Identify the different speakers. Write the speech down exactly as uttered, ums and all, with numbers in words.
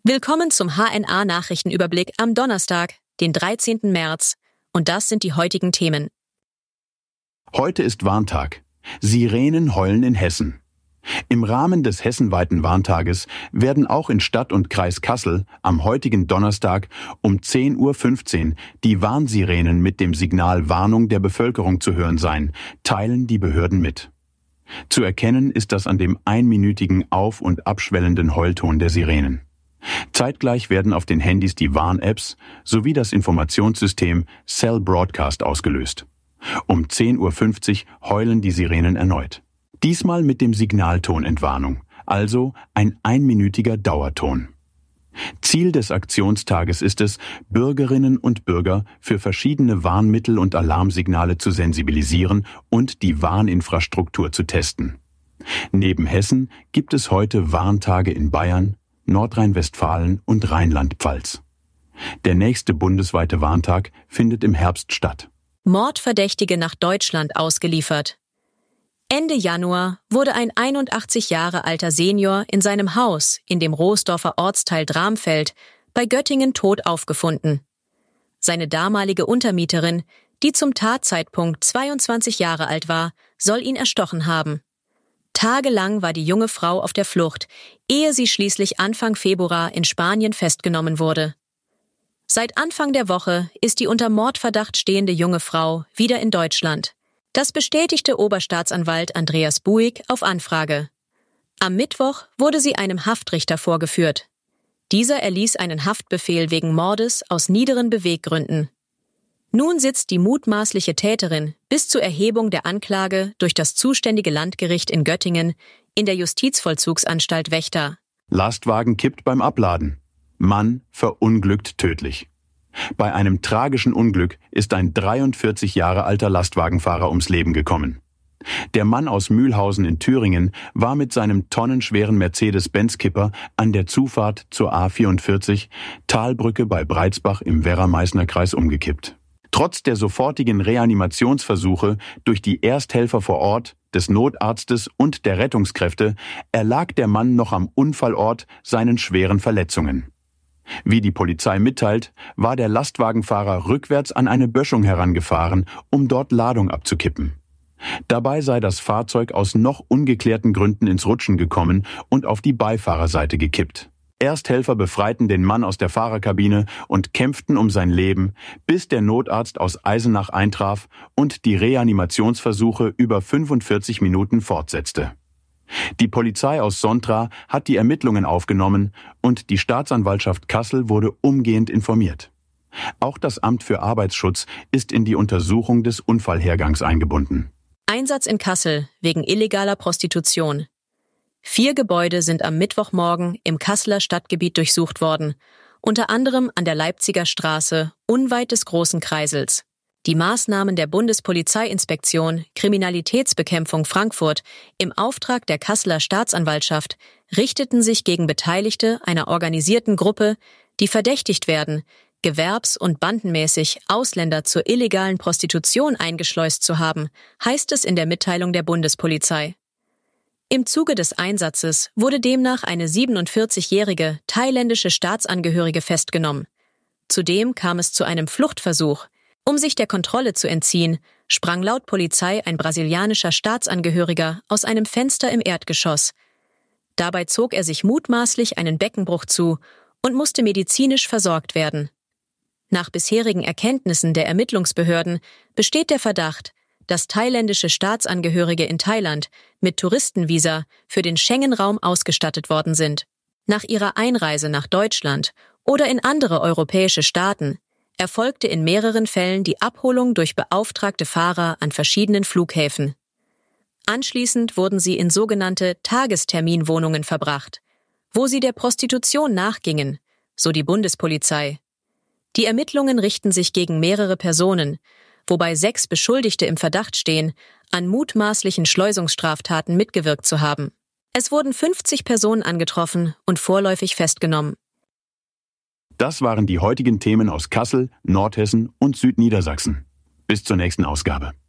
Speaker 1: Willkommen zum H N A-Nachrichtenüberblick am Donnerstag, den dreizehnten März. Und das sind die heutigen Themen.
Speaker 2: Heute ist Warntag. Sirenen heulen in Hessen. Im Rahmen des hessenweiten Warntages werden auch in Stadt und Kreis Kassel am heutigen Donnerstag um zehn Uhr fünfzehn die Warnsirenen mit dem Signal Warnung der Bevölkerung zu hören sein, teilen die Behörden mit. Zu erkennen ist das an dem einminütigen auf- und abschwellenden Heulton der Sirenen. Zeitgleich werden auf den Handys die Warn-Apps sowie das Informationssystem Cell Broadcast ausgelöst. Um zehn Uhr fünfzig heulen die Sirenen erneut. Diesmal mit dem Signalton Entwarnung, also ein einminütiger Dauerton. Ziel des Aktionstages ist es, Bürgerinnen und Bürger für verschiedene Warnmittel und Alarmsignale zu sensibilisieren und die Warninfrastruktur zu testen. Neben Hessen gibt es heute Warntage in Bayern, Nordrhein-Westfalen und Rheinland-Pfalz. Der nächste bundesweite Warntag findet im Herbst statt.
Speaker 1: Mordverdächtige nach Deutschland ausgeliefert. Ende Januar wurde ein einundachtzig Jahre alter Senior in seinem Haus in dem Rohsdorfer Ortsteil Dramfeld bei Göttingen tot aufgefunden. Seine damalige Untermieterin, die zum Tatzeitpunkt zweiundzwanzig Jahre alt war, soll ihn erstochen haben. Tagelang war die junge Frau auf der Flucht, ehe sie schließlich Anfang Februar in Spanien festgenommen wurde. Seit Anfang der Woche ist die unter Mordverdacht stehende junge Frau wieder in Deutschland. Das bestätigte Oberstaatsanwalt Andreas Buig auf Anfrage. Am Mittwoch wurde sie einem Haftrichter vorgeführt. Dieser erließ einen Haftbefehl wegen Mordes aus niederen Beweggründen. Nun sitzt die mutmaßliche Täterin bis zur Erhebung der Anklage durch das zuständige Landgericht in Göttingen in der Justizvollzugsanstalt Wächter.
Speaker 2: Lastwagen kippt beim Abladen. Mann verunglückt tödlich. Bei einem tragischen Unglück ist ein dreiundvierzig Jahre alter Lastwagenfahrer ums Leben gekommen. Der Mann aus Mühlhausen in Thüringen war mit seinem tonnenschweren Mercedes-Benz-Kipper an der Zufahrt zur A vierundvierzig Talbrücke bei Breitsbach im Werra-Meißner-Kreis umgekippt. Trotz der sofortigen Reanimationsversuche durch die Ersthelfer vor Ort, des Notarztes und der Rettungskräfte erlag der Mann noch am Unfallort seinen schweren Verletzungen. Wie die Polizei mitteilt, war der Lastwagenfahrer rückwärts an eine Böschung herangefahren, um dort Ladung abzukippen. Dabei sei das Fahrzeug aus noch ungeklärten Gründen ins Rutschen gekommen und auf die Beifahrerseite gekippt. Ersthelfer befreiten den Mann aus der Fahrerkabine und kämpften um sein Leben, bis der Notarzt aus Eisenach eintraf und die Reanimationsversuche über fünfundvierzig Minuten fortsetzte. Die Polizei aus Sontra hat die Ermittlungen aufgenommen und die Staatsanwaltschaft Kassel wurde umgehend informiert. Auch das Amt für Arbeitsschutz ist in die Untersuchung des Unfallhergangs eingebunden.
Speaker 1: Einsatz in Kassel wegen illegaler Prostitution. Vier Gebäude sind am Mittwochmorgen im Kasseler Stadtgebiet durchsucht worden, unter anderem an der Leipziger Straße, unweit des Großen Kreisels. Die Maßnahmen der Bundespolizeiinspektion Kriminalitätsbekämpfung Frankfurt im Auftrag der Kasseler Staatsanwaltschaft richteten sich gegen Beteiligte einer organisierten Gruppe, die verdächtigt werden, gewerbs- und bandenmäßig Ausländer zur illegalen Prostitution eingeschleust zu haben, heißt es in der Mitteilung der Bundespolizei. Im Zuge des Einsatzes wurde demnach eine siebenundvierzigjährige thailändische Staatsangehörige festgenommen. Zudem kam es zu einem Fluchtversuch. Um sich der Kontrolle zu entziehen, sprang laut Polizei ein brasilianischer Staatsangehöriger aus einem Fenster im Erdgeschoss. Dabei zog er sich mutmaßlich einen Beckenbruch zu und musste medizinisch versorgt werden. Nach bisherigen Erkenntnissen der Ermittlungsbehörden besteht der Verdacht, dass thailändische Staatsangehörige in Thailand mit Touristenvisa für den Schengen-Raum ausgestattet worden sind. Nach ihrer Einreise nach Deutschland oder in andere europäische Staaten erfolgte in mehreren Fällen die Abholung durch beauftragte Fahrer an verschiedenen Flughäfen. Anschließend wurden sie in sogenannte Tagesterminwohnungen verbracht, wo sie der Prostitution nachgingen, so die Bundespolizei. Die Ermittlungen richten sich gegen mehrere Personen, wobei sechs Beschuldigte im Verdacht stehen, an mutmaßlichen Schleusungsstraftaten mitgewirkt zu haben. Es wurden fünfzig Personen angetroffen und vorläufig festgenommen.
Speaker 2: Das waren die heutigen Themen aus Kassel, Nordhessen und Südniedersachsen. Bis zur nächsten Ausgabe.